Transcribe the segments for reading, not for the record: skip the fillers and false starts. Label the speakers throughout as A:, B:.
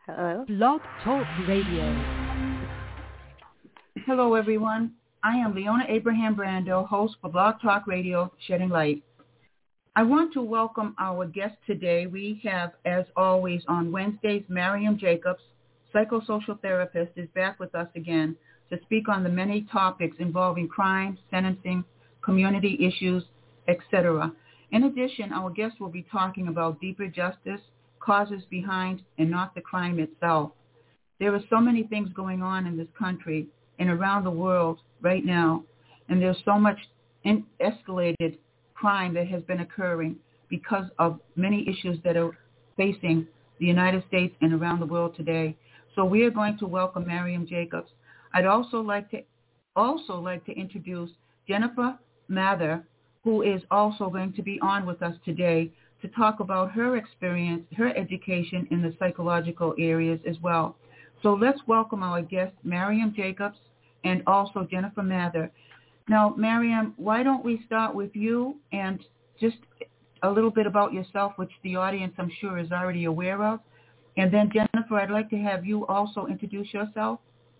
A: Hello.
B: Blog Talk Radio.
C: Hello, everyone. I am Leona Abraham Brando, host for Blog Talk Radio, Shedding Light. I want to welcome our guest today. We have, as always, on Wednesdays, Mariam Jacobs, psychosocial therapist, is back with us again to speak on the many topics involving crime, sentencing, community issues, etc. In addition, our guest will be talking about deeper justice, causes behind, and not the crime itself. There are so many things going on in this country and around the world right now, and there's so much escalated crime that has been occurring because of many issues that are facing the United States and around the world today. So we are going to welcome Mariam Jacobs. I'd also like to introduce Jennifer Mather, who is also going to be on with us today to talk about her experience, her education in the psychological areas as well. So let's welcome our guests, Mariam Jacobs and also Jennifer Mather. Now, Mariam, why don't we start with you and just a little bit about yourself, which the audience, I'm sure, is already aware of. And then, Jennifer, I'd like to have you also introduce yourself.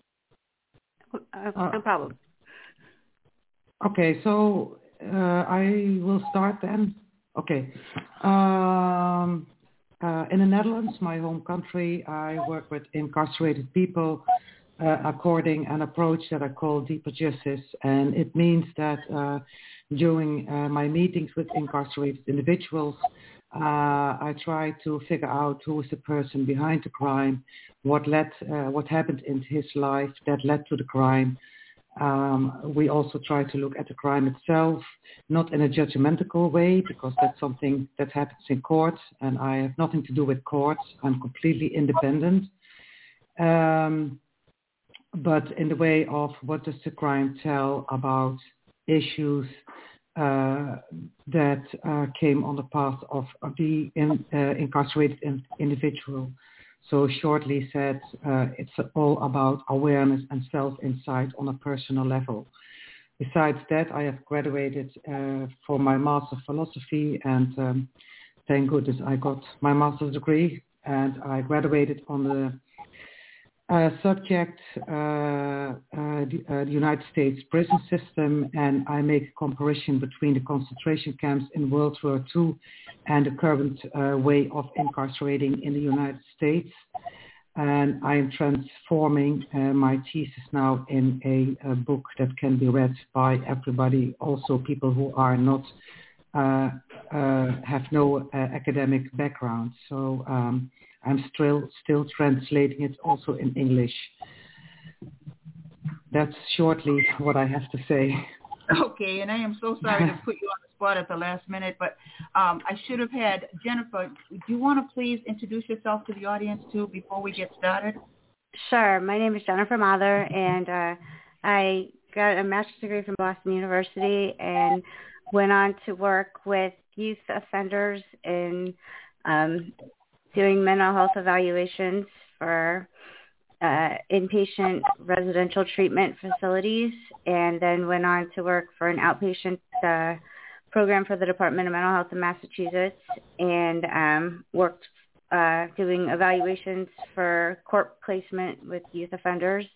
A: No problem.
D: Okay, so I will start then. Okay. In the Netherlands, my home country, I work with incarcerated people according an approach that I call deeper justice. And it means that during my meetings with incarcerated individuals, I try to figure out who is the person behind the crime, what happened in his life that led to the crime. We also try to look at the crime itself, not in a judgmental way, because that's something that happens in court, and I have nothing to do with courts. I'm completely independent. But in the way of what does the crime tell about issues that came on the path of the incarcerated individual. So shortly said, it's all about awareness and self-insight on a personal level. Besides that, I have graduated for my Master of Philosophy, and thank goodness I got my master's degree, and I graduated on the subject, the United States prison system, and I make a comparison between the concentration camps in World War II and the current way of incarcerating in the United States. And I am transforming my thesis now in a book that can be read by everybody, also people who are not have no academic background. So I'm still translating it also in English. That's shortly what I have to say.
C: Okay, and I am so sorry to put you on the spot at the last minute, but I should have had Jennifer. Do you want to please introduce yourself to the audience too before we get started?
A: Sure. My name is Jennifer Mather, and I got a master's degree from Boston University and went on to work with youth offenders in doing mental health evaluations for inpatient residential treatment facilities, and then went on to work for an outpatient program for the Department of Mental Health in Massachusetts, and worked doing evaluations for court placement with youth offenders.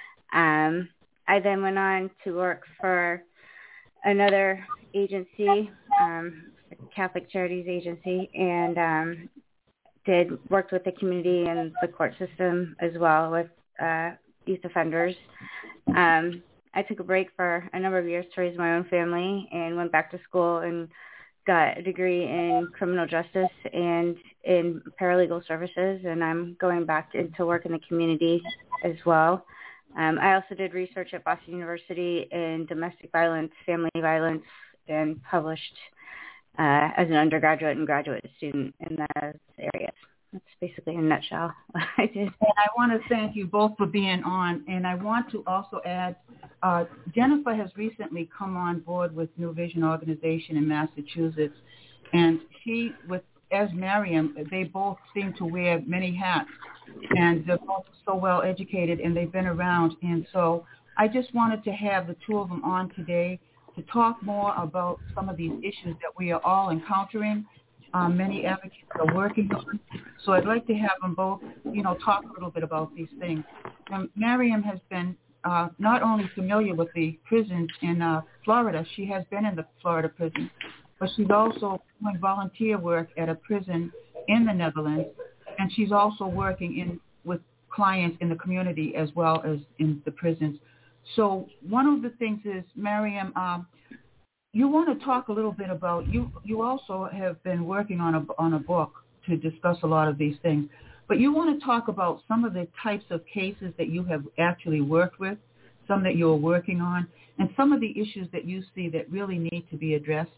A: I then went on to work for another agency, Catholic Charities Agency, and worked with the community and the court system as well with youth offenders. I took a break for a number of years to raise my own family and went back to school and got a degree in criminal justice and in paralegal services, and I'm going back into work in the community as well. I also did research at Boston University in domestic violence, family violence, and published as an undergraduate and graduate student in those areas. That's basically in a nutshell what I did.
C: And I want to thank you both for being on. And I want to also add, Jennifer has recently come on board with New Vision Organization in Massachusetts. And she, as Mariam, they both seem to wear many hats. And they're both so well educated, and they've been around. And so I just wanted to have the two of them on today to talk more about some of these issues that we are all encountering many advocates are working on. So I'd like to have them both, talk a little bit about these things. Miriam has been not only familiar with the prisons in Florida, she has been in the Florida prison, but she's also doing volunteer work at a prison in the Netherlands, and she's also working with clients in the community as well as in the prisons. So one of the things is, Miriam, you want to talk a little bit about, you also have been working on a book to discuss a lot of these things, but you want to talk about some of the types of cases that you have actually worked with, some that you're working on, and some of the issues that you see that really need to be addressed.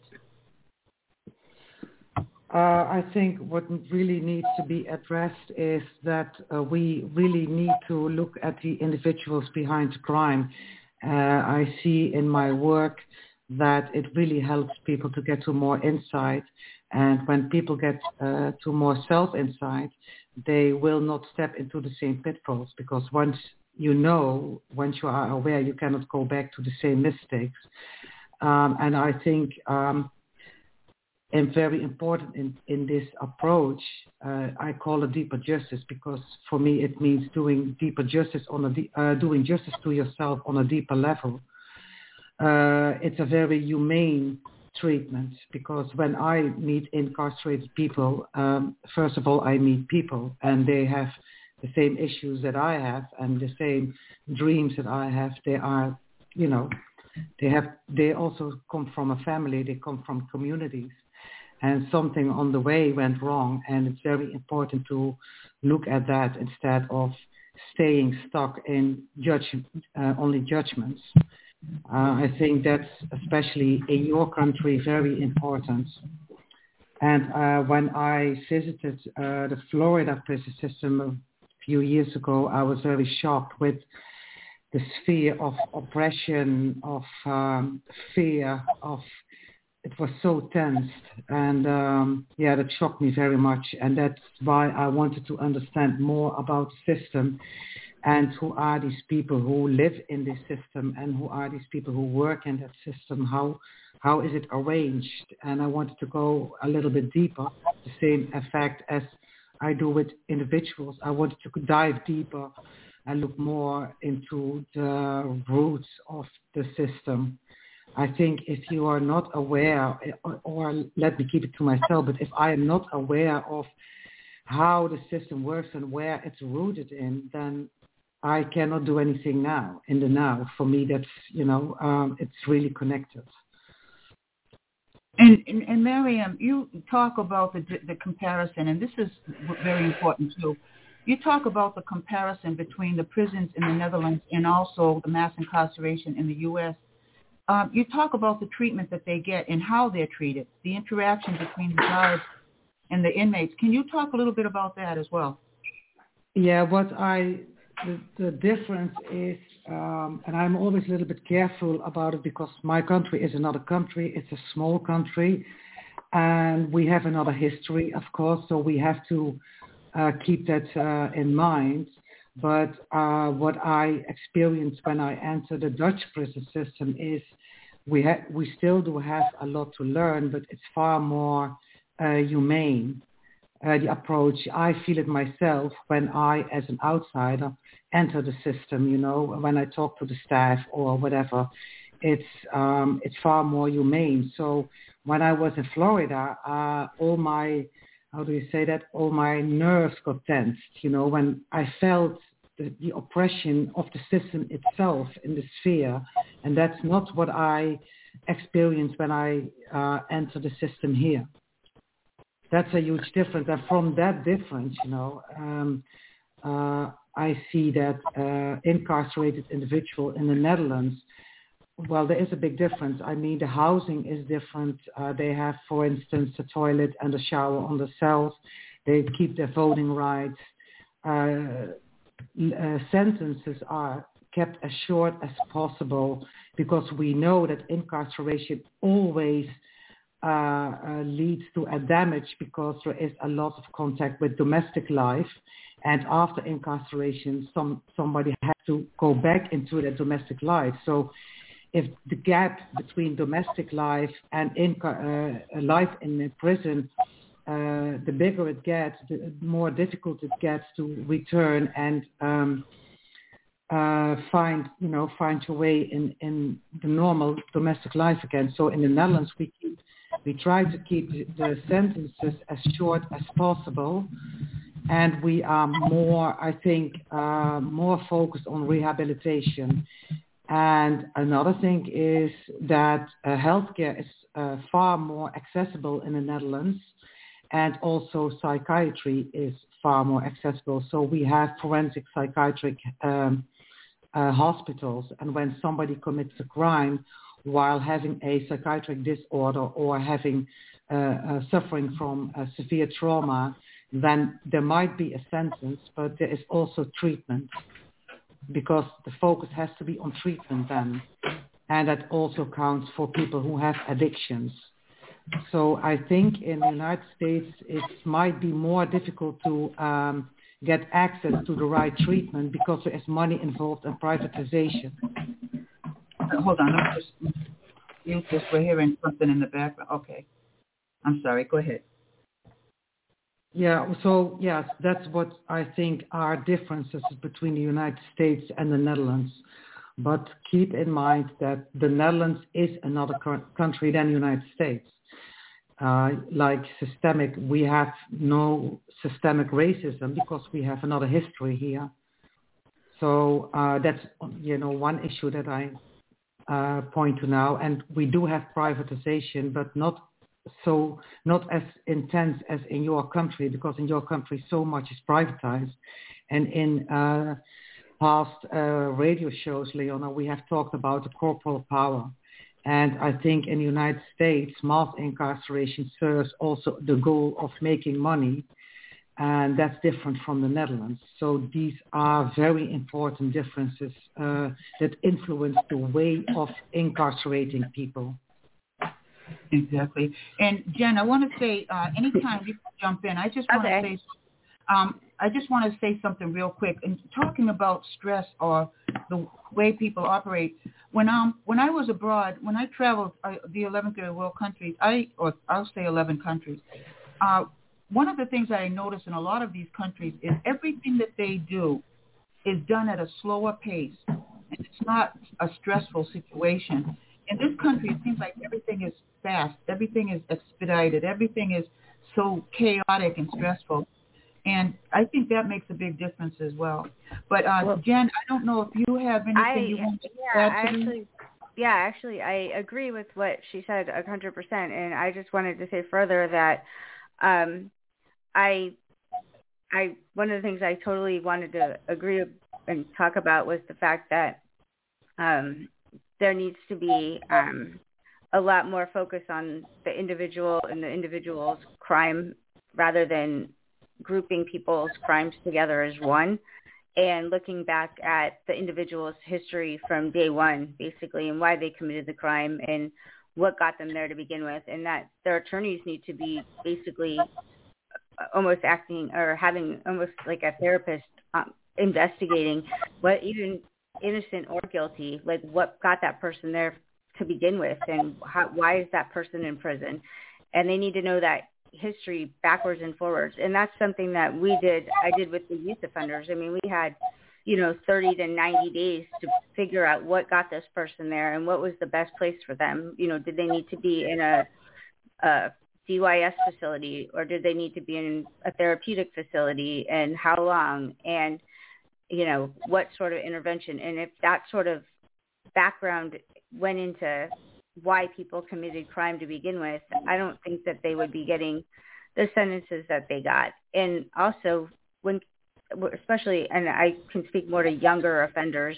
D: I think what really needs to be addressed is that we really need to look at the individuals behind crime. I see in my work that it really helps people to get to more insight. And when people get to more self-insight, they will not step into the same pitfalls, because once you are aware, you cannot go back to the same mistakes. And I think and very important in this approach, I call it deeper justice, because for me it means doing deeper justice doing justice to yourself on a deeper level. It's a very humane treatment, because when I meet incarcerated people, first of all, I meet people, and they have the same issues that I have and the same dreams that I have. They are, they also come from a family, they come from communities. And something on the way went wrong, and it's very important to look at that instead of staying stuck in only judgments. I think that's, especially in your country, very important. And when I visited the Florida prison system a few years ago, I was very shocked with the sphere of oppression, of fear, it was so tense, and that shocked me very much, and that's why I wanted to understand more about the system, and who are these people who live in this system, and who are these people who work in that system, how is it arranged, and I wanted to go a little bit deeper, the same effect as I do with individuals. I wanted to dive deeper and look more into the roots of the system. I think if you are not aware, or let me keep it to myself, but if I am not aware of how the system works and where it's rooted in, then I cannot do anything now, in the now. For me, that's, it's really connected.
C: And Miriam, you talk about the comparison, and this is very important too. You talk about the comparison between the prisons in the Netherlands and also the mass incarceration in the U.S. You talk about the treatment that they get and how they're treated, the interaction between the guards and the inmates. Can you talk a little bit about that as well?
D: Yeah, the difference is, and I'm always a little bit careful about it, because my country is another country. It's a small country, and we have another history, of course, so we have to keep that in mind. But what I experienced when I entered the Dutch prison system is we still do have a lot to learn, but it's far more humane, the approach. I feel it myself when I, as an outsider, enter the system, when I talk to the staff or whatever. It's far more humane. So when I was in Florida, all my nerves got tensed, when I felt the oppression of the system itself in the sphere, and that's not what I experienced when I entered the system here. That's a huge difference, and from that difference, I see that incarcerated individual in the Netherlands, well, there is a big difference. I mean, the housing is different. They have, for instance, a toilet and a shower on the cells. They keep their voting rights. Sentences are kept as short as possible, because we know that incarceration always leads to a damage, because there is a lot of contact with domestic life, and after incarceration somebody has to go back into their domestic life. So if the gap between domestic life and life in the prison the bigger it gets, the more difficult it gets to return and find your way in the normal domestic life again. So in the Netherlands, we try to keep the sentences as short as possible, and we are more focused on rehabilitation. And another thing is that healthcare is far more accessible in the Netherlands, and also psychiatry is far more accessible. So we have forensic psychiatric hospitals, and when somebody commits a crime while having a psychiatric disorder or having suffering from a severe trauma, then there might be a sentence, but there is also treatment, because the focus has to be on treatment then, and that also counts for people who have addictions. So I think in the United States it might be more difficult to get access to the right treatment because there is money involved in privatization.
C: Hold on, I'm just mute this. We're hearing something in the background. Okay, I'm sorry. Go ahead.
D: Yeah. So yes, that's what I think are differences between the United States and the Netherlands. But keep in mind that the Netherlands is another country than the United States. Like systemic, we have no systemic racism because we have another history here. So that's one issue that I point to now. And we do have privatization, but not as intense as in your country, because in your country so much is privatized. And in past radio shows, Leona, we have talked about the corporal power. And I think in the United States, mass incarceration serves also the goal of making money, and that's different from the Netherlands. So these are very important differences that influence the way of incarcerating people.
C: Exactly. And Jen, I want to say, anytime you jump in, I just want to say something real quick. And talking about stress or the way people operate, when I was abroad, when I traveled the 11 third world countries, I'll say 11 countries. One of the things that I noticed in a lot of these countries is everything that they do is done at a slower pace, and it's not a stressful situation. In this country, it seems like everything is fast, everything is expedited, everything is so chaotic and stressful. And I think that makes a big difference as well. But Jen, I don't know if you have anything you want to add to
A: actually, I agree with what she said 100%. And I just wanted to say further that one of the things I totally wanted to agree and talk about was the fact that there needs to be a lot more focus on the individual and the individual's crime rather than grouping people's crimes together as one, and looking back at the individual's history from day one, basically, and why they committed the crime and what got them there to begin with, and that their attorneys need to be basically almost acting or having almost like a therapist investigating what, even innocent or guilty, like what got that person there to begin with, and why is that person in prison, and they need to know that history backwards and forwards. And that's something that I did with the youth offenders. I mean, we had 30 to 90 days to figure out what got this person there and what was the best place for them. Did they need to be in a DYS facility, or did they need to be in a therapeutic facility, and how long, and what sort of intervention. And if that sort of background went into why people committed crime to begin with, I don't think that they would be getting the sentences that they got. And also, especially, and I can speak more to younger offenders,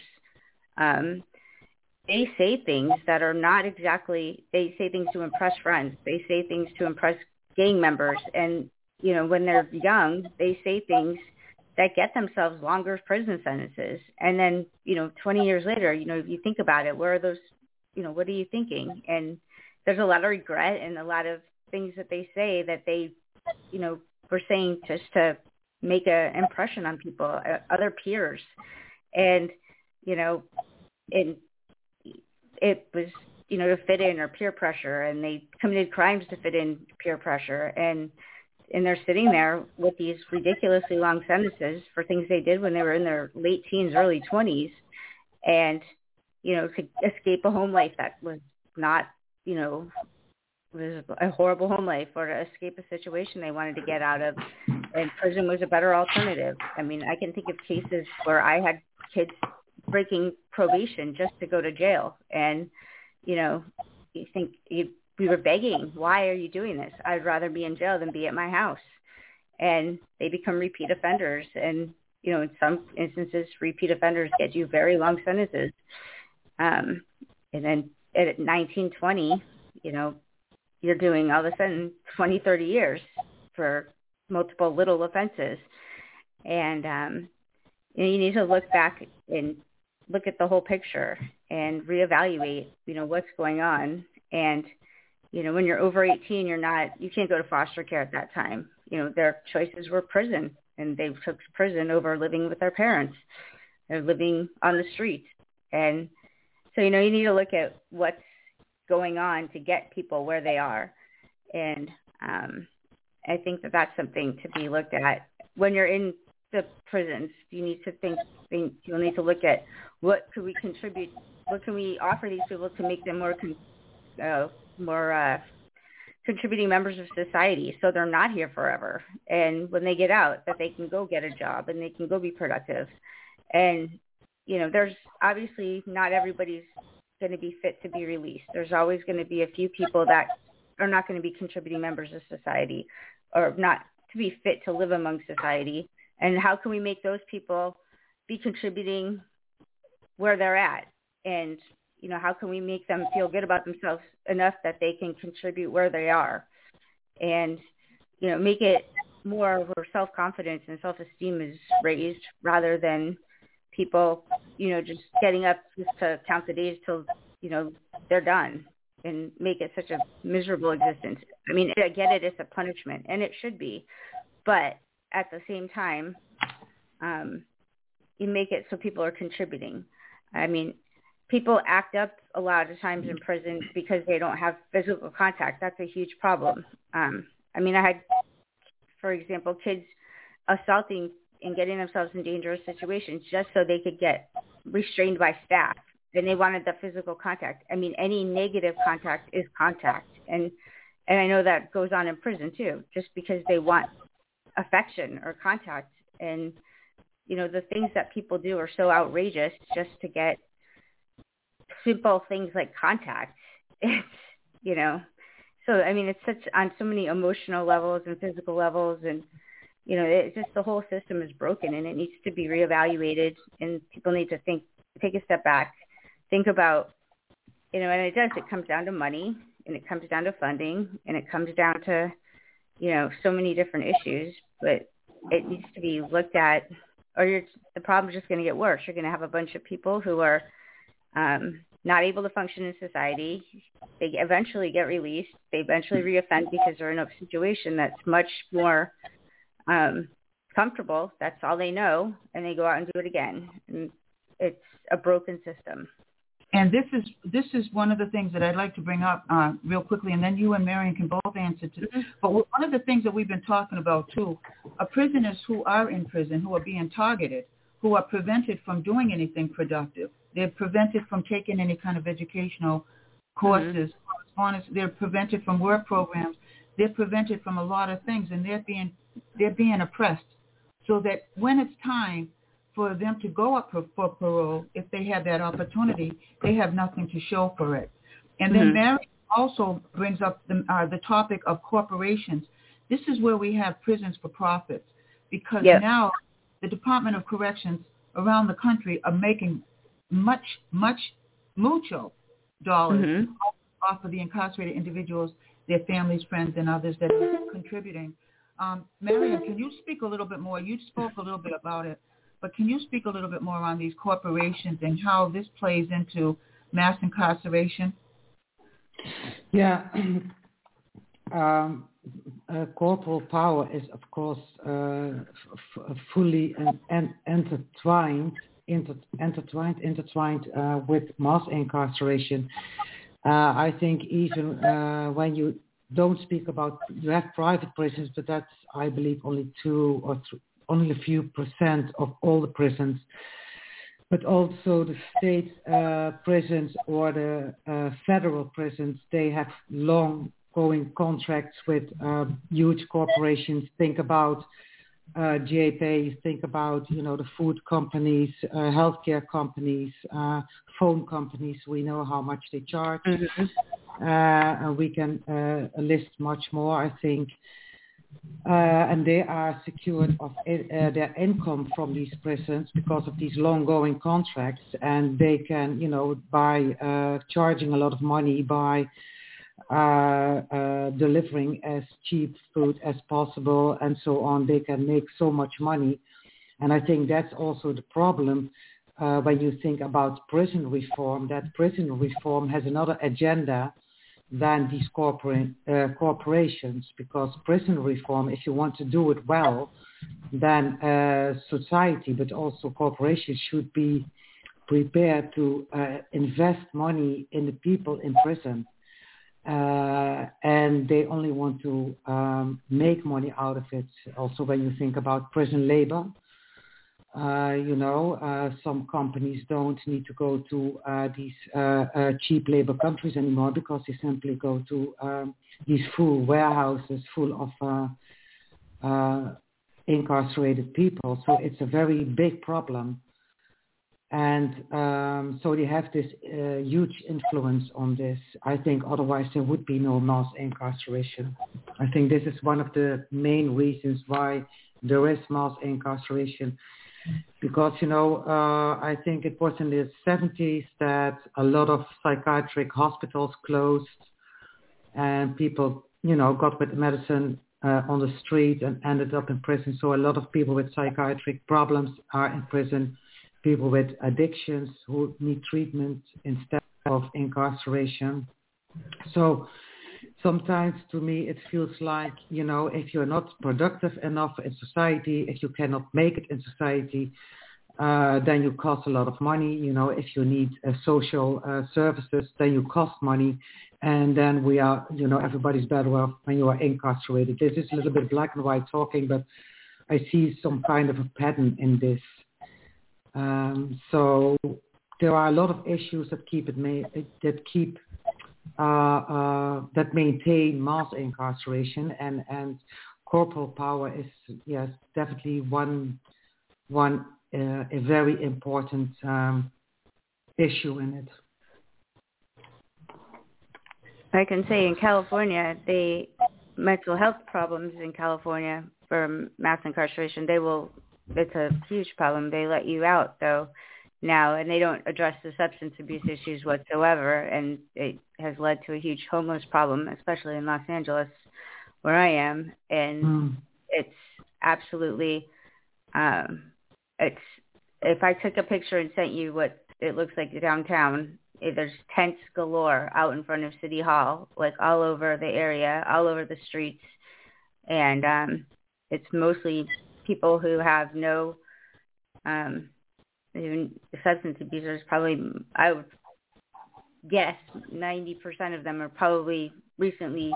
A: they say things that are not exactly, they say things to impress friends. They say things to impress gang members. And, when they're young, they say things that get themselves longer prison sentences. And then, 20 years later, if you think about it, where are those, what are you thinking? And there's a lot of regret and a lot of things that they say that they, were saying just to make an impression on people, other peers. And, it was, to fit in, or peer pressure, and they committed crimes to fit in peer pressure. And and they're sitting there with these ridiculously long sentences for things they did when they were in their late teens, early 20s, and, to escape a home life that was not, was a horrible home life, or to escape a situation they wanted to get out of, and prison was a better alternative. I mean, I can think of cases where I had kids breaking probation just to go to jail, and, you think we were begging, why are you doing this? I'd rather be in jail than be at my house. And they become repeat offenders. And, in some instances, repeat offenders get you very long sentences. And then at 19, 20, you're doing all of a sudden 20, 30 years for multiple little offenses. And you need to look back and look at the whole picture and reevaluate, what's going on. And, when you're over 18, you can't go to foster care at that time. Their choices were prison, and they took prison over living with their parents. They're living on the streets. And so, you need to look at what's going on to get people where they are. And I think that that's something to be looked at. When you're in the prisons, you need to you'll need to look at what could we contribute, what can we offer these people to make them more contributing members of society, so they're not here forever. And when they get out, that they can go get a job and they can go be productive. And, there's obviously not everybody's going to be fit to be released. There's always going to be a few people that are not going to be contributing members of society, or not to be fit to live among society. And how can we make those people be contributing where they're at? And, how can we make them feel good about themselves enough that they can contribute where they are? And, make it more where self-confidence and self-esteem is raised, rather than people, just getting up just to count the days till, they're done, and make it such a miserable existence. I mean, I get it, it's a punishment, and it should be. But at the same time, you make it so people are contributing. I mean, people act up a lot of times in prison because they don't have physical contact. That's a huge problem. I had, for example, kids assaulting and getting themselves in dangerous situations just so they could get restrained by staff, and they wanted the physical contact. I mean, any negative contact is contact. And I know that goes on in prison too, just because they want affection or contact. And, the things that people do are so outrageous just to get simple things like contact. It's, so, it's such on so many emotional levels and physical levels, and, it's just the whole system is broken, and it needs to be reevaluated, and people need to take a step back, think about, and it comes down to money, and it comes down to funding, and it comes down to, so many different issues, but it needs to be looked at, or the problem's just going to get worse. You're going to have a bunch of people who are not able to function in society. They eventually get released. They eventually reoffend because they're in a situation that's much more comfortable. That's all they know, and they go out and do it again. And it's a broken system.
C: And this is one of the things that I'd like to bring up real quickly, and then you and Marion can both answer to. But one of the things that we've been talking about too are prisoners who are in prison, who are being targeted, who are prevented from doing anything productive. They're prevented from taking any kind of educational courses, correspondence. They're prevented from work programs. They're prevented from a lot of things, and they're being oppressed. So that when it's time for them to go up for parole, if they have that opportunity, they have nothing to show for it. And then Mary also brings up the topic of corporations. This is where we have prisons for profits, because now the Department of Corrections around the country are making mucho dollars off of the incarcerated individuals, their families, friends, and others that are contributing. Marion, can you speak a little bit more? You spoke a little bit about it, but can you speak a little bit more on these corporations and how this plays into mass incarceration?
D: Yeah. Corporal power is, of course, fully intertwined with mass incarceration. I think even when you don't speak about, you have private prisons, but that's, I believe, only only a few percent of all the prisons. But also the state prisons or the federal prisons, they have long-going contracts with huge corporations. Think about JPay, think about, the food companies, healthcare companies, phone companies. We know how much they charge. And we can list much more, I think. And they are secured of their income from these prisons because of these long-going contracts, and they can, by charging a lot of money, by delivering as cheap food as possible and so on, they can make so much money. And I think that's also the problem when you think about prison reform, that prison reform has another agenda than these corporations, because prison reform, if you want to do it well, then society, but also corporations should be prepared to invest money in the people in prison. And they only want to make money out of it. Also, when you think about prison labor, some companies don't need to go to these cheap labor countries anymore, because they simply go to these full warehouses full of incarcerated people. So it's a very big problem. And so they have this huge influence on this. I think otherwise there would be no mass incarceration. I think this is one of the main reasons why there is mass incarceration. Because, I think it was in the 70s that a lot of psychiatric hospitals closed and people, got with medicine on the street and ended up in prison. So a lot of people with psychiatric problems are in prison. People with addictions who need treatment instead of incarceration. So sometimes to me it feels like, if you're not productive enough in society, if you cannot make it in society, then you cost a lot of money. If you need social services, then you cost money. And then we are, everybody's better off when you are incarcerated. This is a little bit black and white talking, but I see some kind of a pattern in this. So there are a lot of issues that that maintain mass incarceration, and corporal power is definitely one a very important issue in it.
A: I can say in California, the mental health problems in California for mass incarceration, it's a huge problem. They let you out though now, and they don't address the substance abuse issues whatsoever, and it has led to a huge homeless problem, especially in Los Angeles, where I am. And it's absolutely, if I took a picture and sent you what it looks like downtown, there's tents galore out in front of City Hall, like all over the area, all over the streets, and it's mostly people who have no even substance abusers. Probably, I would guess 90% of them are probably recently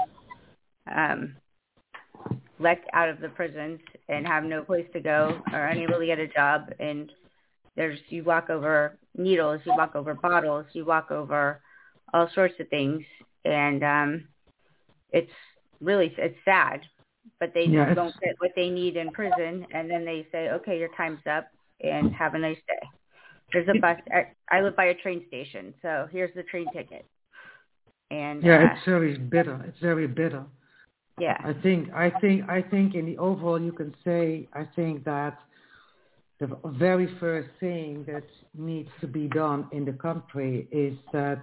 A: let out of the prisons and have no place to go or unable to get a job. And you walk over needles, you walk over bottles, you walk over all sorts of things, and it's sad. But they don't get what they need in prison, and then they say, okay, your time's up, and have a nice day. There's a bus. I live by a train station, so here's the train ticket. And
D: it's very bitter. It's very bitter.
A: Yeah.
D: I think in the overall you can say, I think that the very first thing that needs to be done in the country is that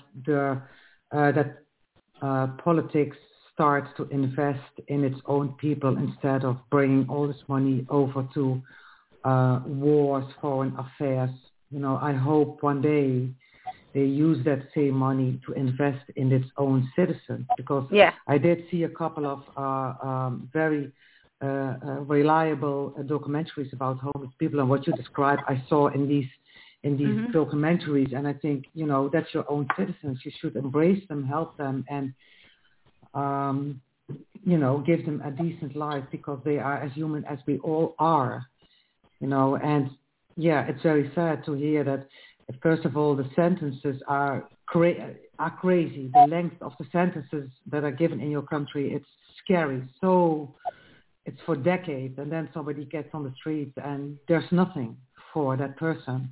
D: politics starts to invest in its own people instead of bringing all this money over to wars, foreign affairs. I hope one day they use that same money to invest in its own citizens, because I did see a couple of very reliable documentaries about homeless people, and what you described I saw in these documentaries, and I think, that's your own citizens. You should embrace them, help them, and give them a decent life because they are as human as we all are, and yeah, it's very sad to hear that. First of all, the sentences are crazy. The length of the sentences that are given in your country, it's scary. So it's for decades, and then somebody gets on the streets and there's nothing for that person.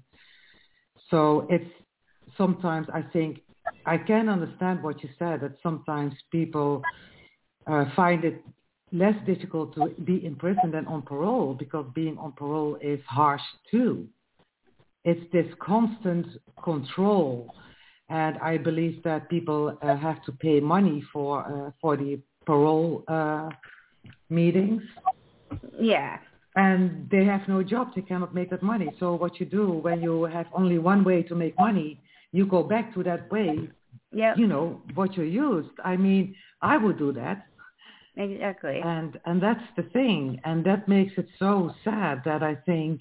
D: So it's sometimes, I think, I can understand what you said, that sometimes people find it less difficult to be in prison than on parole, because being on parole is harsh too. It's this constant control, and I believe that people have to pay money for the parole meetings.
A: Yeah.
D: And they have no job; they cannot make that money. So what you do when you have only one way to make money, you go back to that way.
A: Yep.
D: What you used. I mean, I would do that.
A: Exactly.
D: And that's the thing, and that makes it so sad that I think,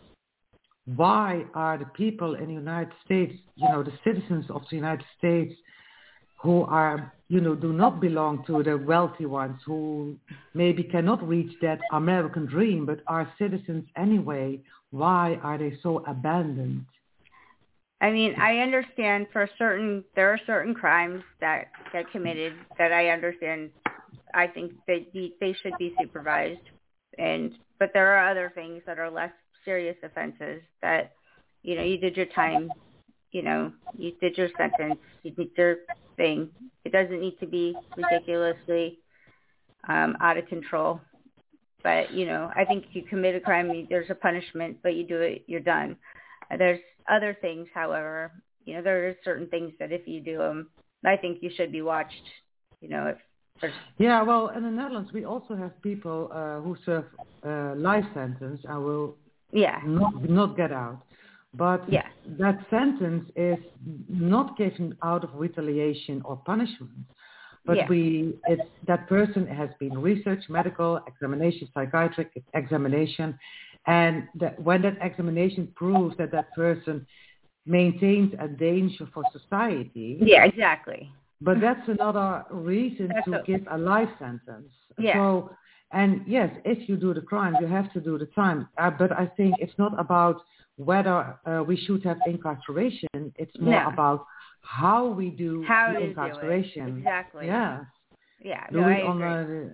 D: why are the people in the United States, the citizens of the United States, who are, do not belong to the wealthy ones, who maybe cannot reach that American dream, but are citizens anyway, why are they so abandoned?
A: I mean, I understand there are certain crimes that get committed that I understand. I think they should be supervised, but there are other things that are less serious offenses that, you did your time, you did your sentence, you did your thing. It doesn't need to be ridiculously out of control. But, I think if you commit a crime, there's a punishment, but you do it, you're done. There's other things, however, there are certain things that if you do them, I think you should be watched, if
D: yeah, well, in the Netherlands, we also have people who serve life sentence and will not get out. But that sentence is not given out of retaliation or punishment. But that person has been researched, medical examination, psychiatric examination, and when that examination proves that that person maintains a danger for society.
A: Yeah, exactly.
D: But that's another reason to give a life sentence.
A: Yeah.
D: So, and yes, if you do the crime, you have to do the time. But I think it's not about whether we should have incarceration. It's more about how we do the incarceration.
A: Do it. Exactly.
D: Yeah.
A: Yeah.
D: Do
A: no,
D: it
A: I
D: on
A: agree.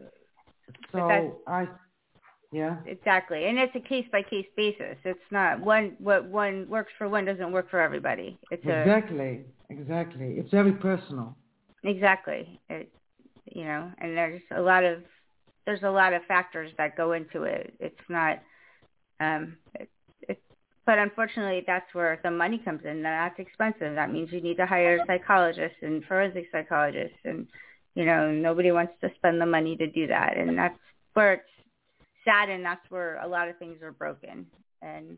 D: Yeah.
A: Exactly. And it's a case-by-case basis. It's not what one works for one doesn't work for everybody.
D: Exactly. It's very personal.
A: Exactly. And there's a lot of factors that go into it. It's not, but unfortunately that's where the money comes in. That's expensive. That means you need to hire psychologists and forensic psychologists, and, nobody wants to spend the money to do that. And that's where it's sad, and that's where a lot of things are broken. And,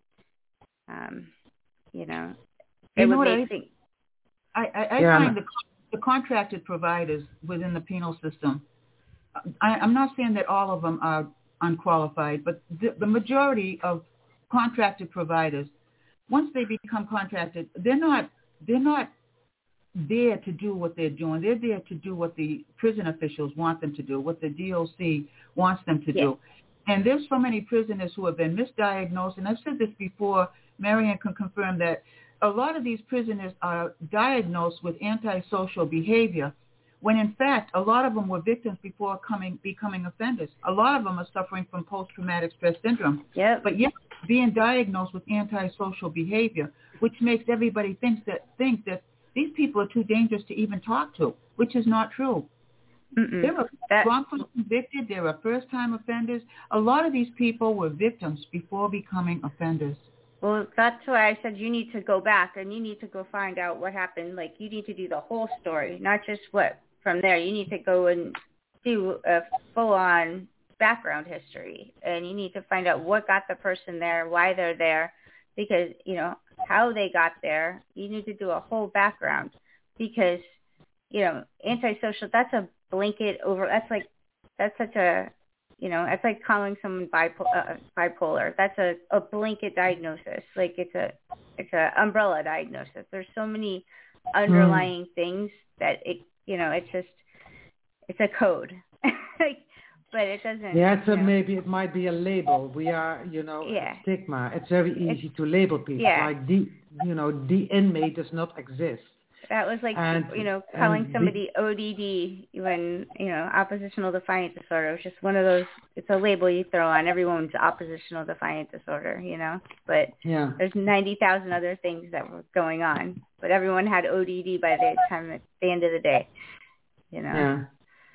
A: it would make things.
C: I find the contracted providers within the penal system, I'm not saying that all of them are unqualified, but the majority of contracted providers, once they become contracted, they're not there to do what they're doing. They're there to do what the prison officials want them to do, what the DOC wants them to do. And there's so many prisoners who have been misdiagnosed, and I've said this before, Marianne can confirm that a lot of these prisoners are diagnosed with antisocial behavior, when in fact a lot of them were victims before becoming offenders. A lot of them are suffering from post-traumatic stress syndrome.
A: Yep.
C: But yet being diagnosed with antisocial behavior, which makes everybody think that these people are too dangerous to even talk to, which is not true. They were wrongfully convicted. They were first-time offenders. A lot of these people were victims before becoming offenders.
A: Well, that's why I said you need to go back and you need to go find out what happened. Like, you need to do the whole story, not just what from there. You need to go and do a full-on background history, and you need to find out what got the person there, why they're there, because, how they got there. You need to do a whole background because, antisocial, that's a blanket over, that's such a, it's like calling someone bipolar. That's a blanket diagnosis. Like, it's a umbrella diagnosis. There's so many underlying things that it's a code. like, but it doesn't.
D: Yeah, so maybe it might be a label. We are, a stigma. It's very easy to label people. Like the inmate does not exist.
A: That was like, calling somebody ODD when, oppositional defiant disorder. It was just one of those, it's a label you throw on everyone's oppositional defiant disorder, But there's 90,000 other things that were going on. But everyone had ODD by the time at the end of the day,
D: Yeah.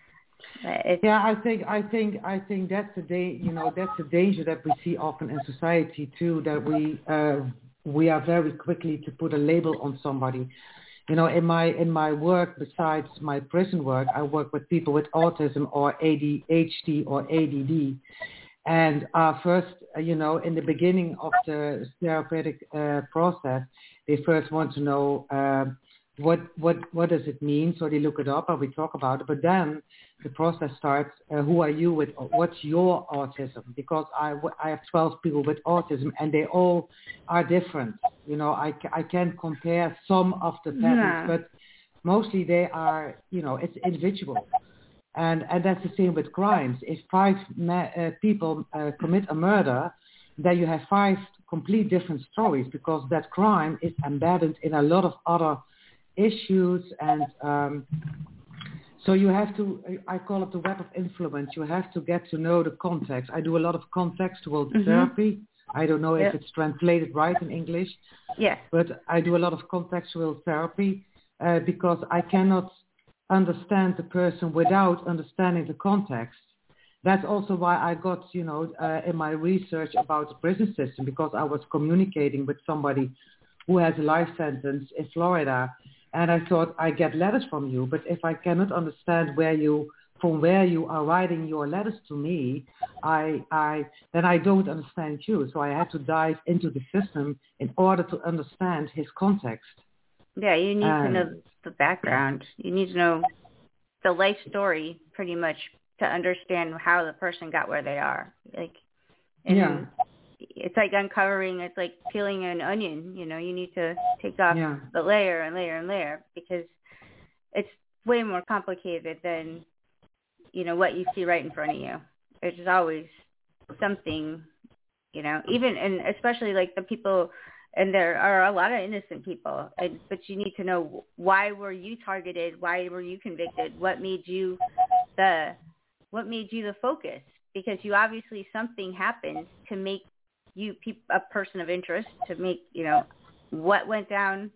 D: I think that's the danger that we see often in society too, that we are very quickly to put a label on somebody. In my work, besides my prison work, I work with people with autism or ADHD or ADD. And first, in the beginning of the therapeutic process, they first want to know what does it mean. So they look it up and we talk about it. But then the process starts, who are you with, what's your autism? Because I have 12 people with autism and they all are different. I can compare some of the patterns, but mostly they are, it's individual. And that's the same with crimes. If 5 people commit a murder, then you have 5 complete different stories because that crime is embedded in a lot of other issues and so you have to, I call it the web of influence. You have to get to know the context. I do a lot of contextual therapy. I don't know if it's translated right in English.
A: Yes.
D: But I do a lot of contextual therapy because I cannot understand the person without understanding the context. That's also why I got, in my research about the prison system, because I was communicating with somebody who has a life sentence in Florida. And I thought, I get letters from you, but if I cannot understand from where you are writing your letters to me, then I don't understand you. So I had to dive into the system in order to understand his context.
A: Yeah, you need to know the background. You need to know the life story pretty much to understand how the person got where they are. It's like uncovering, it's like peeling an onion, you need to take off the layer and layer and layer because it's way more complicated than, what you see right in front of you. There's always something, even, and especially like the people, and there are a lot of innocent people, but you need to know why were you targeted? Why were you convicted? What made you the focus? Because you obviously something happened to make you a person of interest, to make, what went down,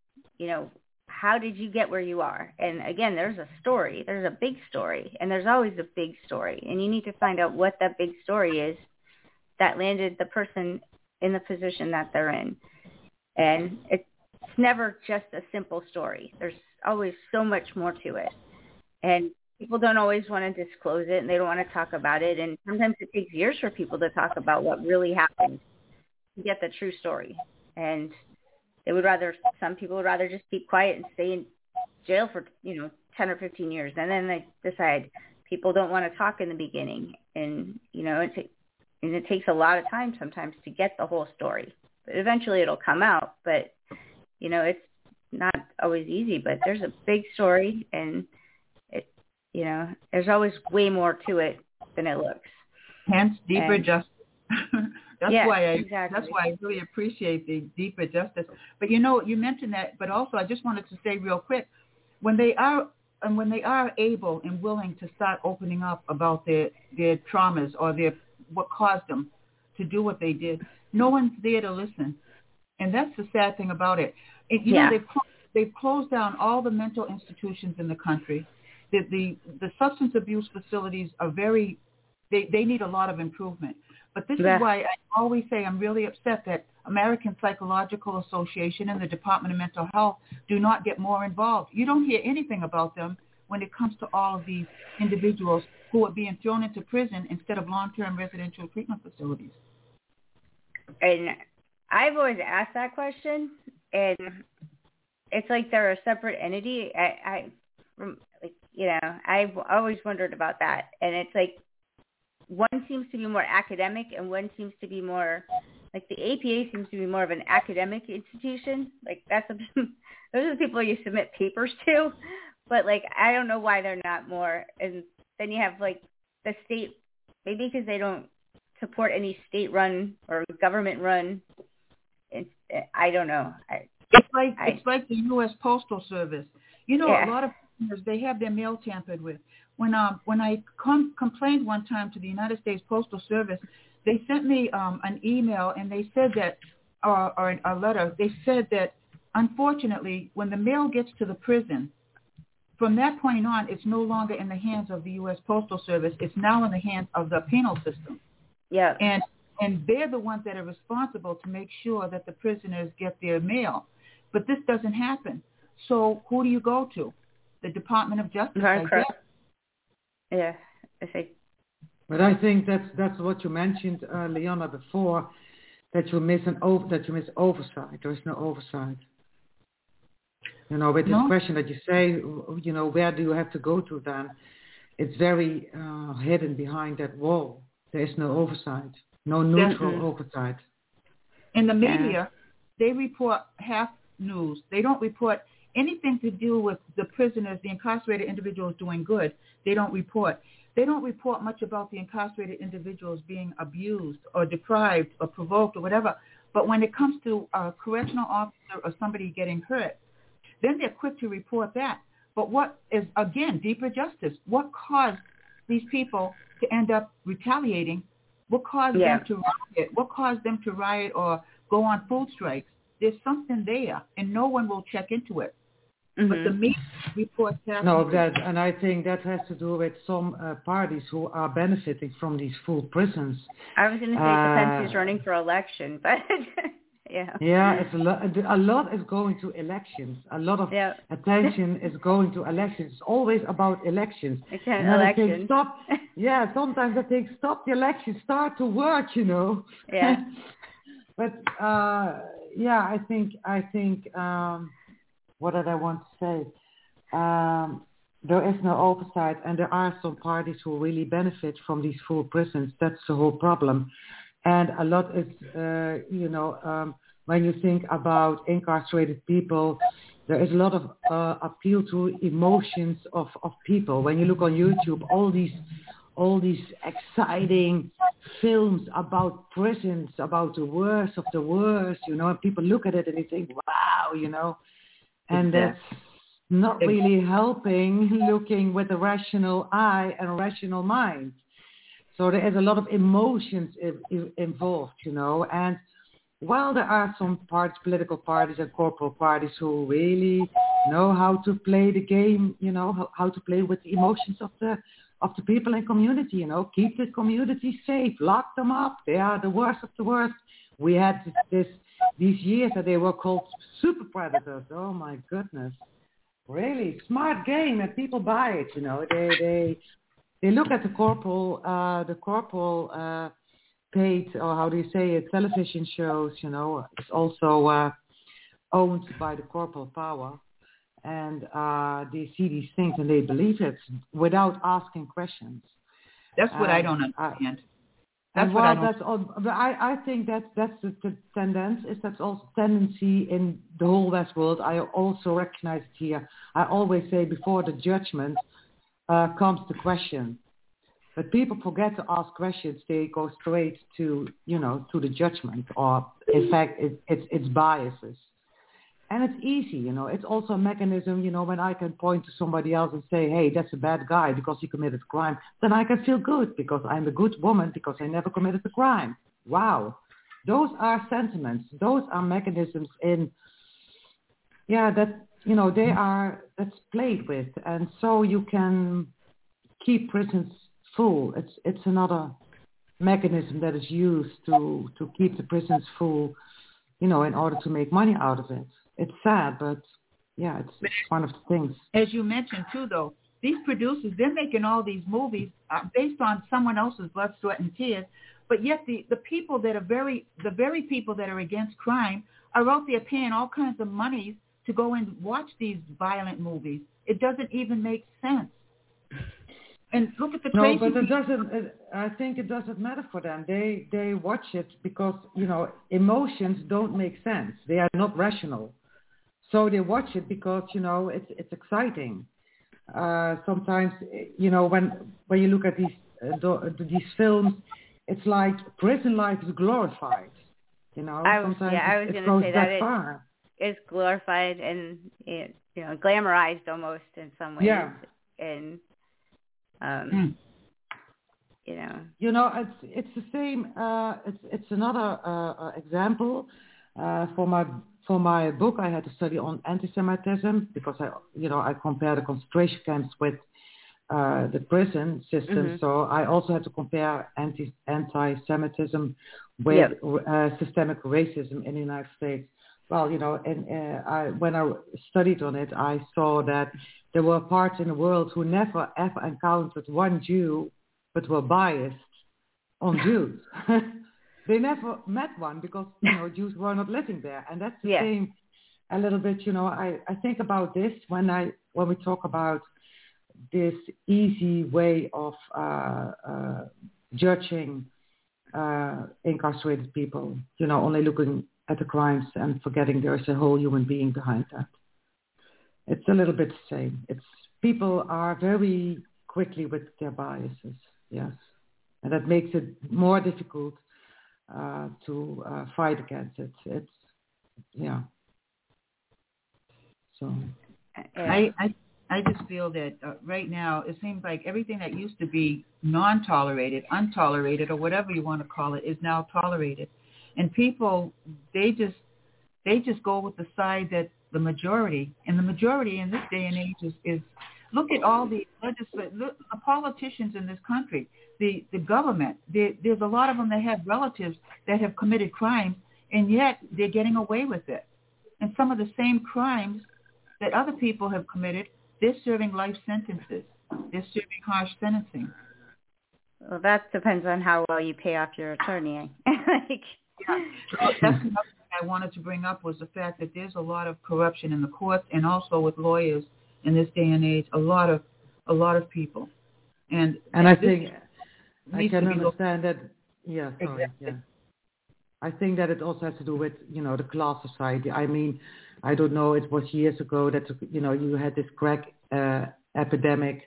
A: how did you get where you are? And again, there's a story, there's a big story, and there's always a big story. And you need to find out what that big story is that landed the person in the position that they're in. And it's never just a simple story. There's always so much more to it. And people don't always want to disclose it and they don't want to talk about it. And sometimes it takes years for people to talk about what really happened to get the true story. And some people would rather just keep quiet and stay in jail for, 10 or 15 years. And then they decide people don't want to talk in the beginning. And, it takes a lot of time sometimes to get the whole story. But eventually it'll come out. But, it's not always easy. But there's a big story and there's always way more to it than it looks.
C: Hence, deeper justice. That's why I really appreciate the deeper justice. But you mentioned that, but also I just wanted to say real quick, when they are able and willing to start opening up about their traumas or what caused them to do what they did, no one's there to listen, and that's the sad thing about it. They've closed down all the mental institutions in the country. The substance abuse facilities are they need a lot of improvement. But this is why I always say I'm really upset that American Psychological Association and the Department of Mental Health do not get more involved. You don't hear anything about them when it comes to all of these individuals who are being thrown into prison instead of long-term residential treatment facilities.
A: And I've always asked that question, and it's like they're a separate entity. I've always wondered about that. And it's like one seems to be more academic and one seems to be more, like the APA seems to be more of an academic institution. Like those are the people you submit papers to. But like, I don't know why they're not more. And then you have like the state, maybe because they don't support any state-run or government-run. I don't know.
C: It's like the U.S. Postal Service. You know, a lot of prisoners, they have their mail tampered with. When I complained one time to the United States Postal Service, they sent me an email and they said that, or a letter. They said that unfortunately, when the mail gets to the prison, from that point on, it's no longer in the hands of the U.S. Postal Service. It's now in the hands of the penal system.
A: Yeah.
C: And they're the ones that are responsible to make sure that the prisoners get their mail. But this doesn't happen. So who do you go to? The Department of Justice, I guess.
A: Yeah, I think.
D: But I think that's what you mentioned, Leona, before, that you miss oversight. There is no oversight. You know, with this question that you say, you know, where do you have to go to then? It's very hidden behind that wall. There is no oversight, no neutral oversight.
C: In the media, they report half news. They don't report anything to do with the prisoners, the incarcerated individuals doing good. They don't report. They don't report much about the incarcerated individuals being abused or deprived or provoked or whatever. But when it comes to a correctional officer or somebody getting hurt, then they're quick to report that. But what is, again, deeper justice? What caused these people to end up retaliating? What caused them to riot? What caused them to riot or go on food strikes? There's something there, and no one will check into it. Mm-hmm. But the media reports that.
D: No, and I think that has to do with some parties who are benefiting from these full prisons.
A: I was going to say depends who's running for election, but yeah.
D: Yeah, it's a lot is going to elections. A lot of attention is going to elections. It's always about elections.
A: Elections.
D: Sometimes I think stop the elections, start to work, you know.
A: Yeah.
D: But I think. What did I want to say? There is no oversight, and there are some parties who really benefit from these full prisons. That's the whole problem. And a lot is, when you think about incarcerated people, there is a lot of appeal to emotions of people. When you look on YouTube, all these exciting films about prisons, about the worst of the worst, you know, and people look at it and they think, wow, you know. And that's not really helping looking with a rational eye and a rational mind. So there is a lot of emotions involved, you know. And while there are some political parties and corporate parties who really know how to play the game, you know, how to play with the emotions of the people in community, you know, keep the community safe, lock them up. They are the worst of the worst. We had these years that they were called super predators. Oh my goodness, really smart game, and people buy it. You know, they look at the corporal paid, or how do you say it, television shows. You know, it's also owned by the corporal power, and they see these things and they believe it without asking questions.
C: That's what I don't understand.
D: I think that's the tendency. That's also tendency in the whole West world. I also recognize it here. I always say before the judgment comes the question, but people forget to ask questions. They go straight to the judgment, or in fact, it's biases. And it's easy, you know. It's also a mechanism, you know, when I can point to somebody else and say, hey, that's a bad guy because he committed a crime, then I can feel good because I'm a good woman because I never committed a crime. Wow. Those are sentiments. Those are mechanisms that's played with. And so you can keep prisons full. It's another mechanism that is used to keep the prisons full, you know, in order to make money out of it. It's sad, but it's one of the things.
C: As you mentioned too, though, these producers, they're making all these movies based on someone else's blood, sweat, and tears. But yet the people that are the very people that are against crime are out there paying all kinds of money to go and watch these violent movies. It doesn't even make sense. And look at the crazy.
D: No, but it doesn't. I think it doesn't matter for them. They watch it because, you know, emotions don't make sense. They are not rational. So they watch it because, you know, it's exciting. sometimes, when you look at these films, it's like prison life is glorified. Sometimes
A: I was
D: it
A: going
D: goes
A: to say that
D: far.
A: it's glorified and glamorized almost in some ways.
D: Yeah.
A: And
D: it's the same. It's another example. For my book, I had to study on anti-Semitism because I compare the concentration camps with the prison system.
A: Mm-hmm.
D: So I also had to compare anti-Semitism with systemic racism in the United States. Well, when I studied on it, I saw that there were parts in the world who never ever encountered one Jew, but were biased on Jews. They never met one because Jews were not living there, and that's the same. A little bit, I think about this when we talk about this easy way of judging incarcerated people, only looking at the crimes and forgetting there's a whole human being behind that. It's a little bit the same. People are very quickly with their biases, yes, and that makes it more difficult to fight against it. So
C: I just feel that right now it seems like everything that used to be non-tolerated, untolerated, or whatever you want to call it, is now tolerated, and people they just go with the side that the majority in this day and age is look at all the the politicians in this country, the government. There's a lot of them that have relatives that have committed crimes, and yet they're getting away with it. And some of the same crimes that other people have committed, they're serving life sentences. They're serving harsh sentencing.
A: Well, that depends on how well you pay off your attorney.
C: That's another thing I wanted to bring up was the fact that there's a lot of corruption in the courts and also with lawyers in this day and age. A lot of people, and
D: I think I can understand that. Yeah, sorry.
C: Exactly.
D: Yeah. I think that it also has to do with the class society. I mean, I don't know. It was years ago that you had this crack epidemic.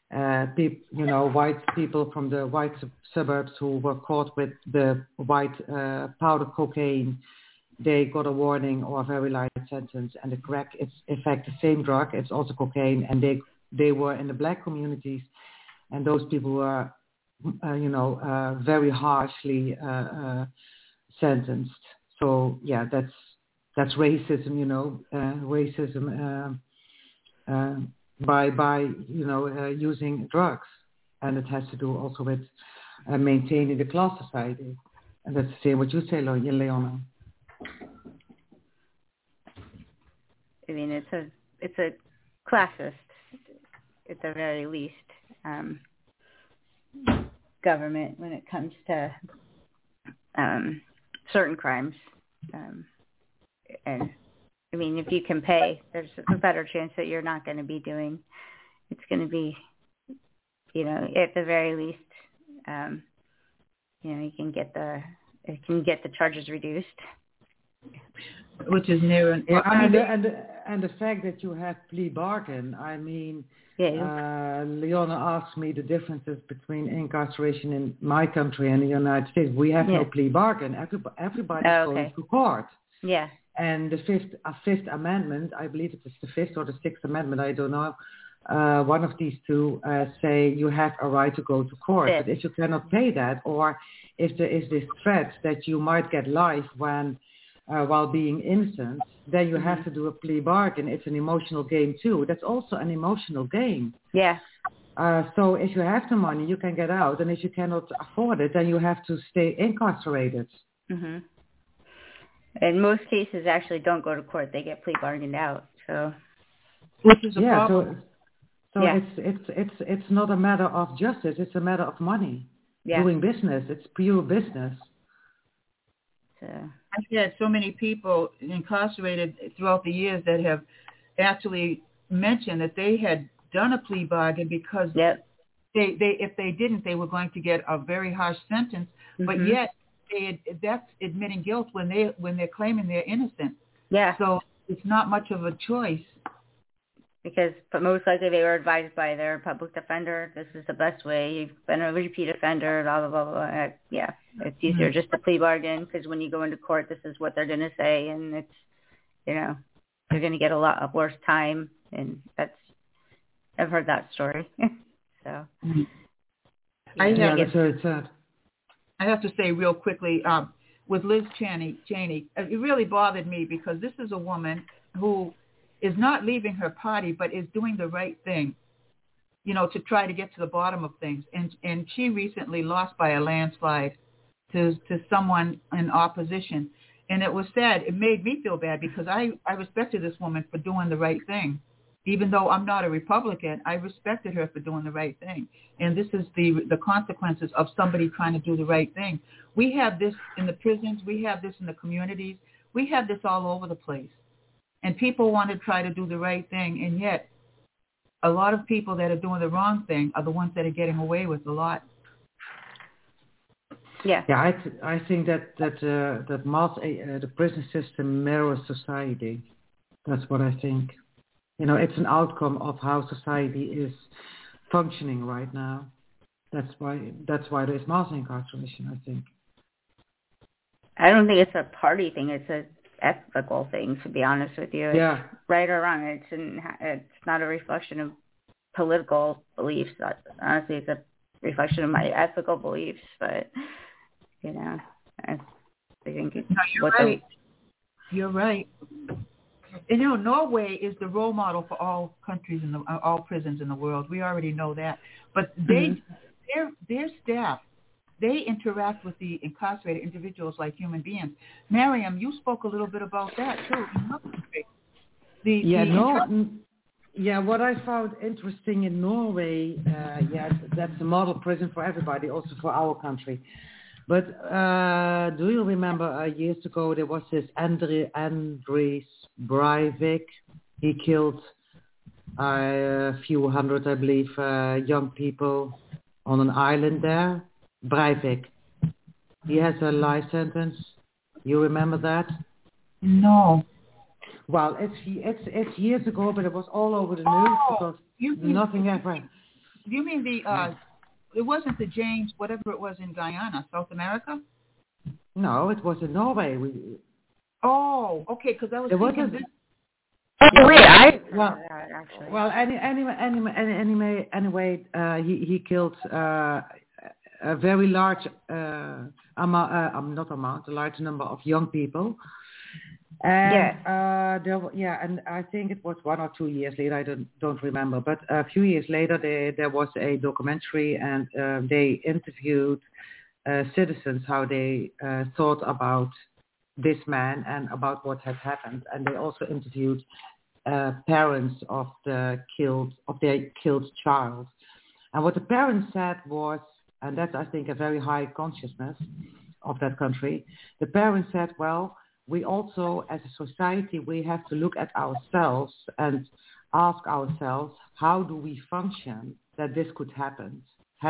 D: White people from the white suburbs who were caught with the white powder cocaine, they got a warning or a very light sentence. And the crack, it's in fact the same drug. It's also cocaine, and they were in the black communities, and those people were, very harshly sentenced. So yeah, that's racism. Racism. By using drugs, and it has to do also with maintaining the class society, and that's the same what you say, Leona.
A: I mean, it's a classist at the very least government when it comes to certain crimes, and I mean, if you can pay, there's a better chance that you're not going to be doing. It's going to be, at the very least, you can get the charges reduced.
C: Which is near
D: and the fact that you have plea bargain. I mean, Leona asked me the differences between incarceration in my country and the United States. We have no plea bargain. Everybody's going to court.
A: Yeah.
D: And the Fifth Amendment, I believe it is the Fifth or the Sixth Amendment, I don't know. One of these two say you have a right to go to court. But if you cannot pay that, or if there is this threat that you might get life while being innocent, then you have to do a plea bargain. It's an emotional game too. That's also an emotional game.
A: Yeah.
D: So if you have the money, you can get out, and if you cannot afford it, then you have to stay incarcerated.
A: Mm-hmm. In most cases, actually don't go to court. They get plea bargained out. So,
C: which is a problem.
D: So it's not a matter of justice. It's a matter of money. Yeah. Doing business. It's pure business.
C: I've had so many people incarcerated throughout the years that have actually mentioned that they had done a plea bargain because they if they didn't, they were going to get a very harsh sentence. Mm-hmm. But yet that's admitting guilt when they're claiming they're innocent.
A: Yeah.
C: So it's not much of a choice
A: but most likely they were advised by their public defender, this is the best way, you've been a repeat offender, blah, blah, blah, blah. Yeah, it's easier just to plea bargain, because when you go into court, this is what they're going to say, and it's, you're going to get a lot of worse time, and I've heard that story. So.
D: That's very sad.
C: I have to say real quickly, with Liz Cheney, it really bothered me because this is a woman who is not leaving her party, but is doing the right thing, to try to get to the bottom of things. And she recently lost by a landslide to someone in opposition. And it was sad. It made me feel bad because I respected this woman for doing the right thing. Even though I'm not a Republican, I respected her for doing the right thing. And this is the consequences of somebody trying to do the right thing. We have this in the prisons. We have this in the communities. We have this all over the place. And people want to try to do the right thing. And yet a lot of people that are doing the wrong thing are the ones that are getting away with a lot.
A: Yeah.
D: Yeah, I think that the prison system mirrors society. That's what I think. It's an outcome of how society is functioning right now. That's why there's mass incarceration, I think.
A: I don't think it's a party thing. It's an ethical thing, to be honest with you.
D: Yeah.
A: It's right or wrong. It's not a reflection of political beliefs. Honestly, it's a reflection of my ethical beliefs. But, I think it's...
C: No, you're right. You're right. And Norway is the role model for all countries and all prisons in the world. We already know that. But their staff, they interact with the incarcerated individuals like human beings. Miriam, you spoke a little bit about that too.
D: What I found interesting in Norway, that's a model prison for everybody, also for our country. But do you remember years ago there was this Anders Breivik? He killed a few hundred, I believe, young people on an island there. Breivik. He has a life sentence. You remember that?
C: No.
D: Well, it's years ago, but it was all over the news because nothing ever.
C: You mean it wasn't the James, whatever it was in Guyana, South America?
D: No, it was in Norway.
C: Okay, because I was thinking this.
D: Anyway, he killed a very large a large number of young people. And and I think it was 1 or 2 years later. I don't remember, but a few years later, there was a documentary, and they interviewed citizens how they thought about this man and about what had happened, and they also interviewed parents of their killed child. And what the parents said was, and that's I think a very high consciousness of that country. The parents said, well, we also, as a society, we have to look at ourselves and ask ourselves, how do we function that this could happen?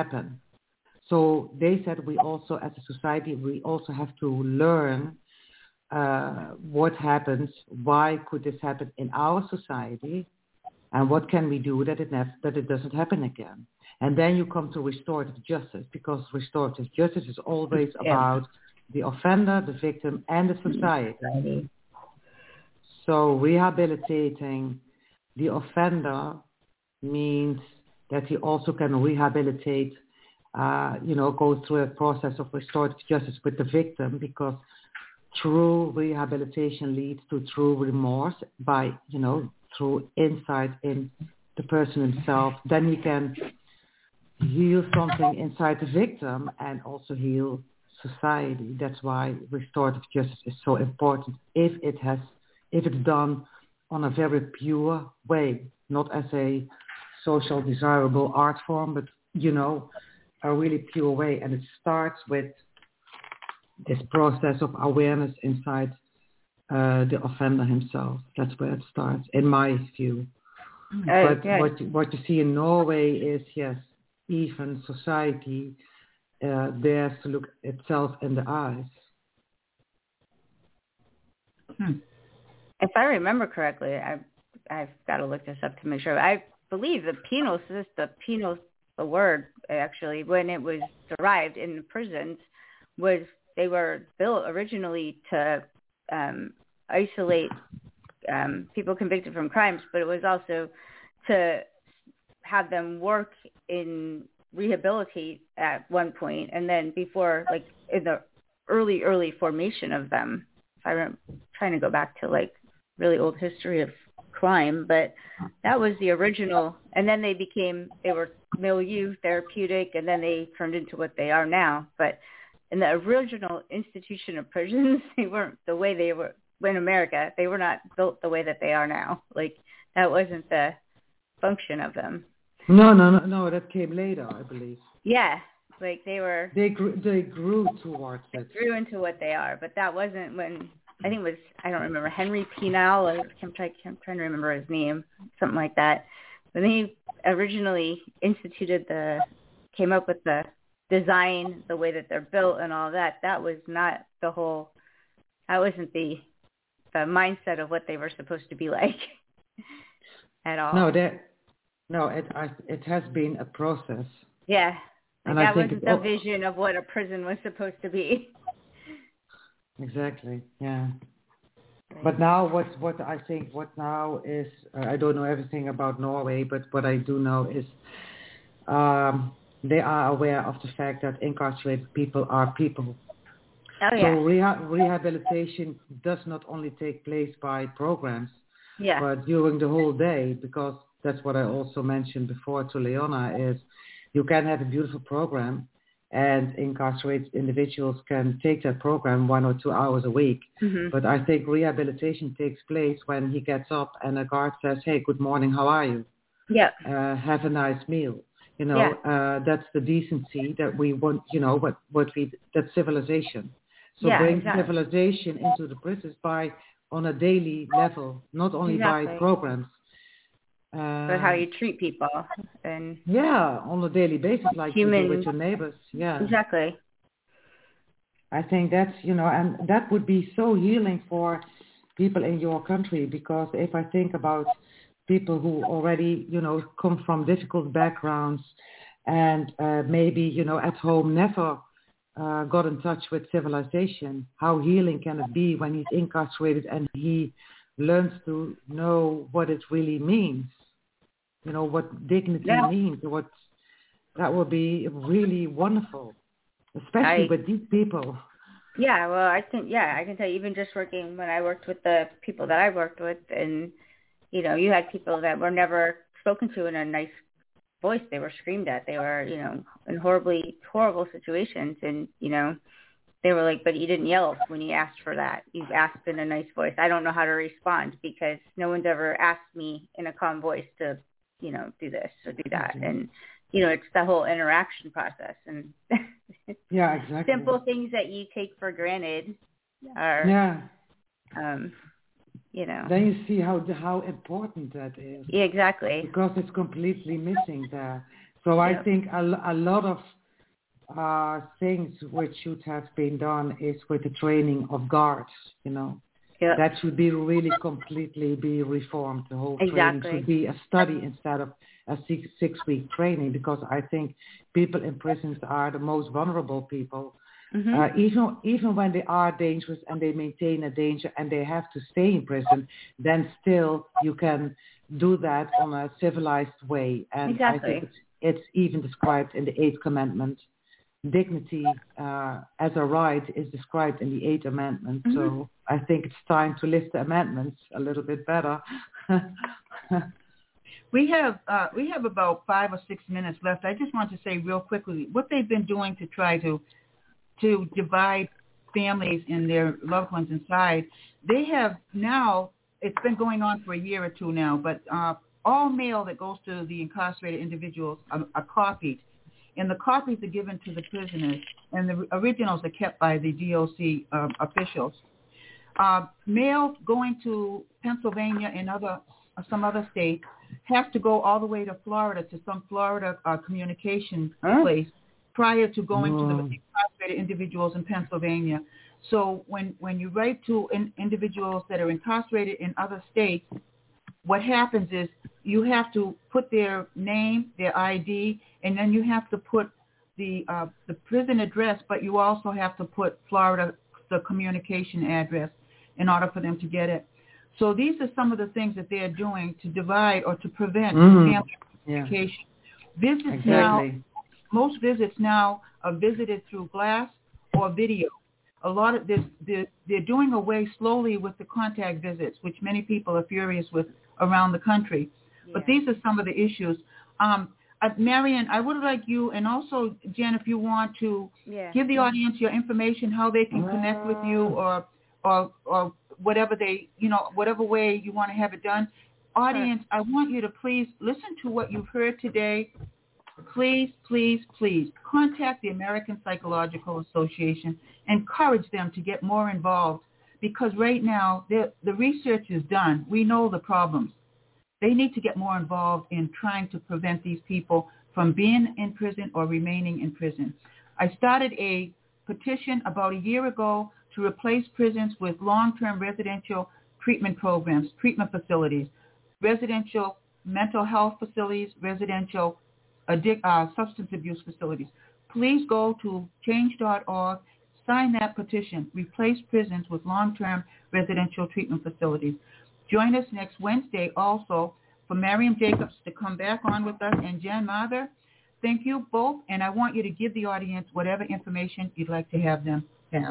D: So they said we also, as a society, we also have to learn what happens, why could this happen in our society, and what can we do that it doesn't happen again. And then you come to restorative justice, because restorative justice is always about the offender, the victim, and the society. So rehabilitating the offender means that he also can rehabilitate, go through a process of restorative justice with the victim, because true rehabilitation leads to true remorse by, through insight in the person himself. Then he can heal something inside the victim and also heal society. That's why restorative justice is so important if it's done on a very pure way, not as a social desirable art form, but a really pure way. And it starts with this process of awareness inside the offender himself. That's where it starts, in my view. But what you see in Norway is, yes, even society dares to look itself in the eyes.
A: If I remember correctly, I've got to look this up to make sure. I believe the penal system, the word actually, when it was derived in the prisons, was they were built originally to isolate people convicted from crimes, but it was also to have them work in rehabilitate at one point, and then before, like in the early formation of them. I'm trying to go back to like really old history of crime, but that was the original. And then they were milieu therapeutic, and then they turned into what they are now. But in the original institution of prisons, they weren't the way they were in America. They were not built the way that they are now. Like that wasn't the function of them.
D: No. That came later, I believe.
A: Yeah, like they
D: grew towards it.
A: They grew into what they are, but that wasn't when. I think it was, I don't remember, Henry Penal. I'm trying to remember his name, something like that. When he originally came up with the design, the way that they're built and all that, that was not that wasn't the mindset of what they were supposed to be like at all.
D: It has been a process.
A: Yeah.
D: And
A: that wasn't the vision of what a prison was supposed to be.
D: Exactly. Yeah. But now, what I think now is, I don't know everything about Norway, but what I do know is they are aware of the fact that incarcerated people are people.
A: Oh, yeah.
D: So rehabilitation does not only take place by programs, but during the whole day, because that's what I also mentioned before to Leona, is you can have a beautiful program, and incarcerated individuals can take that program 1 or 2 hours a week.
A: Mm-hmm.
D: But I think rehabilitation takes place when he gets up and a guard says, "Hey, good morning, how are you?
A: Yeah.
D: Have a nice meal." That's the decency that we want, that's civilization. So bring civilization into the prisons on a daily level, not only by programs.
A: But how you treat people. And
D: on a daily basis, like you do with your neighbors. Yeah.
A: Exactly.
D: I think that's, and that would be so healing for people in your country, because if I think about people who already, come from difficult backgrounds and maybe, at home never got in touch with civilization, how healing can it be when he's incarcerated and he learns to know what it really means, what dignity means, that would be really wonderful, especially with these people.
A: Yeah, well, I can tell you, even just when I worked with the people that I worked with, and, you had people that were never spoken to in a nice voice. They were screamed at. They were, in horrible situations. And, they were like, but you didn't yell when you asked for that. You asked in a nice voice. I don't know how to respond because no one's ever asked me in a calm voice to, do this or do that. Mm-hmm. And, it's the whole interaction process. And
D: exactly.
A: Simple things that you take for granted are,
D: Then you see how important that is.
A: Yeah, exactly.
D: Because it's completely missing there. So I think a lot of things which should have been done is with the training of guards, That should be really completely be reformed. The whole training should be a study instead of a 6-week training, because I think people in prisons are the most vulnerable people. Mm-hmm. Even when they are dangerous and they maintain a danger and they have to stay in prison, then still you can do that on a civilized way. And I think it's even described in the 8th Commandment. Dignity as a right is described in the 8th Amendment. Mm-hmm. So I think it's time to list the amendments a little bit better.
C: We have about 5 or 6 minutes left. I just want to say real quickly what they've been doing to try to divide families and their loved ones inside. They have now, it's been going on for a year or two now, but all mail that goes to the incarcerated individuals are copied. And the copies are given to the prisoners, and the originals are kept by the DOC officials. Mail going to Pennsylvania and some other states has to go all the way to Florida, to some Florida communication place prior to going to the incarcerated individuals in Pennsylvania. So when you write to individuals that are incarcerated in other states, what happens is you have to put their name, their ID, and then you have to put the prison address, but you also have to put Florida, the communication address, in order for them to get it. So these are some of the things that they're doing to divide or to prevent family communication. Visits now, most visits now are visited through glass or video. A lot of this, they're doing away slowly with the contact visits, which many people are furious with around the country. Yeah. But these are some of the issues. Marian, I would like you, and also Jen, if you want to give the audience your information, how they can connect with you, or whatever whatever way you want to have it done. Audience, I want you to please listen to what you've heard today. Please, please, please contact the American Psychological Association. Encourage them to get more involved, because right now the research is done. We know the problems. They need to get more involved in trying to prevent these people from being in prison or remaining in prison. I started a petition about a year ago to replace prisons with long-term residential treatment programs, treatment facilities, residential mental health facilities, residential substance abuse facilities. Please go to change.org, sign that petition, replace prisons with long-term residential treatment facilities. Join us next Wednesday also for Miriam Jacobs to come back on with us, and Jen Mather. Thank you both, and I want you to give the audience whatever information you'd like to have them have.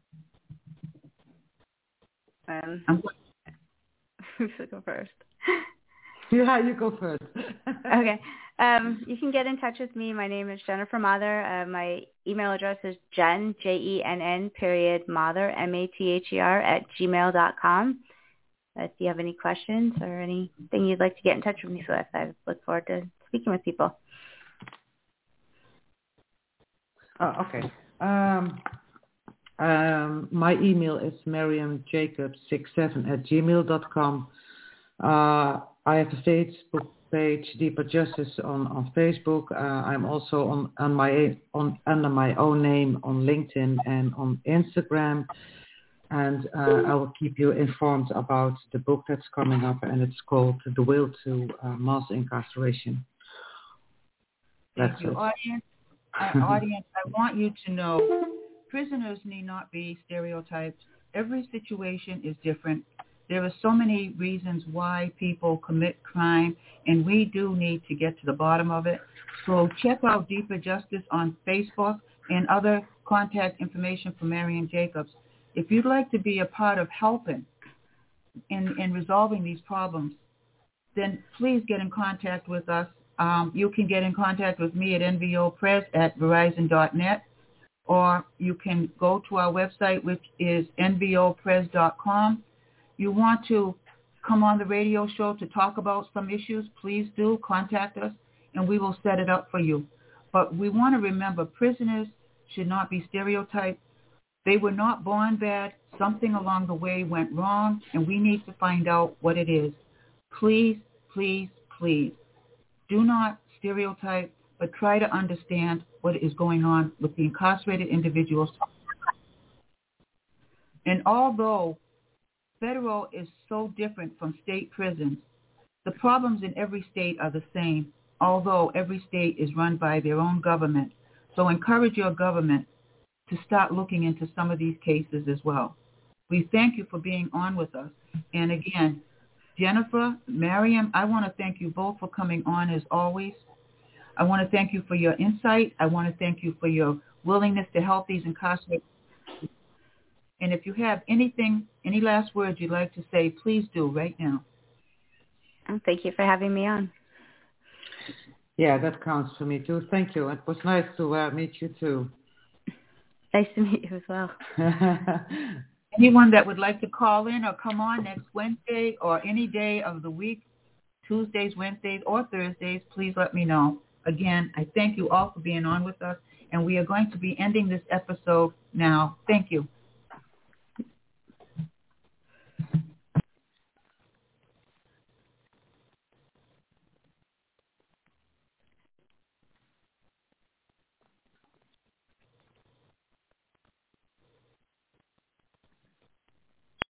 A: Who's to go first?
C: Yeah, you go first.
A: Okay. You can get in touch with me. My name is Jennifer Mather. My email address is Jen, Jenn, Mather, Mather, @gmail.com. If you have any questions or anything you'd like to get in touch with me with, I look forward to speaking with people.
D: Oh, okay. My email is mariamjacobs67@gmail.com. I have a Facebook page, Deeper Justice, on Facebook. I'm also under my own name on LinkedIn and on Instagram. And I will keep you informed about the book that's coming up, and it's called The Will to Mass Incarceration.
C: Thank you. Audience, I want you to know prisoners need not be stereotyped. Every situation is different. There are so many reasons why people commit crime, and we do need to get to the bottom of it. So check out Deeper Justice on Facebook and other contact information for Marian Jacobs. If you'd like to be a part of helping in resolving these problems, then please get in contact with us. You can get in contact with me at nvopress@verizon.net, or you can go to our website, which is nvopress.com. You want to come on the radio show to talk about some issues, please do contact us, and we will set it up for you. But we want to remember, prisoners should not be stereotyped. They were not born bad. Something along the way went wrong, and we need to find out what it is. Please, please, please, do not stereotype, but try to understand what is going on with the incarcerated individuals. And although federal is so different from state prisons, the problems in every state are the same, although every state is run by their own government. So encourage your government to start looking into some of these cases as well. We thank you for being on with us. And again, Jennifer, Mariam, I want to thank you both for coming on as always. I want to thank you for your insight. I want to thank you for your willingness to help these incarcerated. And if you have any last words you'd like to say, please do right now.
A: Thank you for having me on.
D: Yeah, that counts for me too. Thank you. It was nice to meet you too.
A: Nice to meet you as well.
C: Anyone that would like to call in or come on next Wednesday or any day of the week, Tuesdays, Wednesdays, or Thursdays, please let me know. Again, I thank you all for being on with us, and we are going to be ending this episode now. Thank you.